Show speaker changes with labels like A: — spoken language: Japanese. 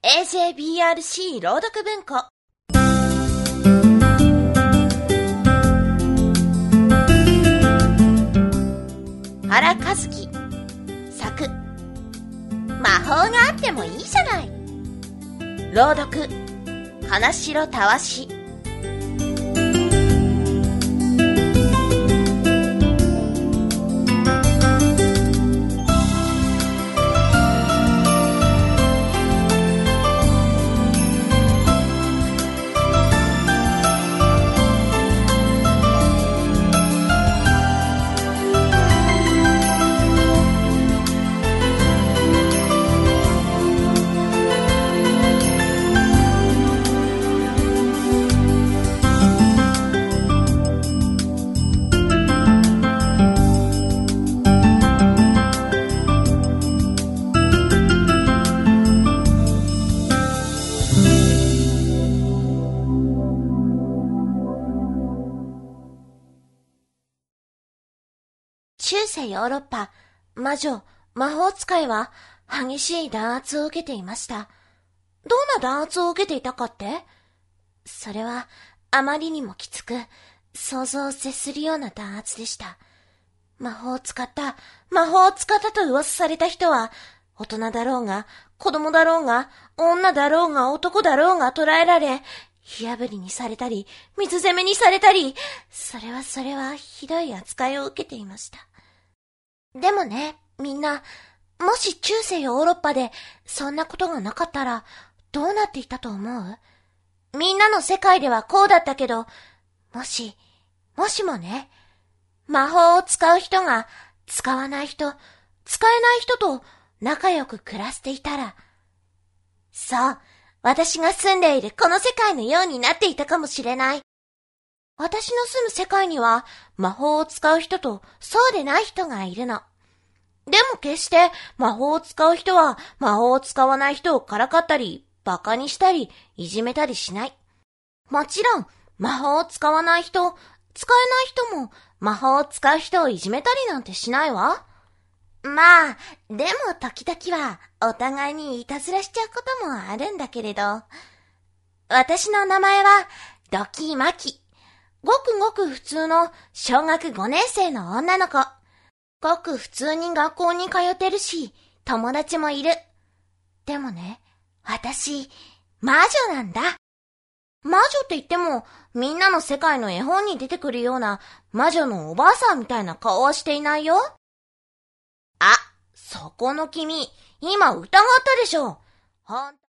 A: AJBRC 朗読文庫。原和樹作、魔法があってもいいじゃない。朗読、金城たわし。中世ヨーロッパ、魔女、魔法使いは激しい弾圧を受けていました。どんな弾圧を受けていたかって？それはあまりにもきつく、想像を絶するような弾圧でした。魔法を使ったと噂された人は、大人だろうが、子供だろうが、女だろうが、男だろうが捕らえられ、火炙りにされたり、水攻めにされたり、それはひどい扱いを受けていました。でもね、みんな、もし中世ヨーロッパでそんなことがなかったら、どうなっていたと思う？みんなの世界ではこうだったけど、もしもね、魔法を使う人が使わない人、使えない人と仲良く暮らしていたら、そう、私が住んでいるこの世界のようになっていたかもしれない。私の住む世界には魔法を使う人とそうでない人がいるの。でも決して魔法を使う人は魔法を使わない人をからかったり、馬鹿にしたり、いじめたりしない。もちろん魔法を使わない人、使えない人も魔法を使う人をいじめたりなんてしないわ。まあ、でも時々はお互いにいたずらしちゃうこともあるんだけれど。私の名前はドキマキ。ごくごく普通の小学5年生の女の子。ごく普通に学校に通ってるし、友達もいる。でもね、私、魔女なんだ。魔女って言っても、みんなの世界の絵本に出てくるような魔女のおばあさんみたいな顔はしていないよ。あ、そこの君、今疑ったでしょ。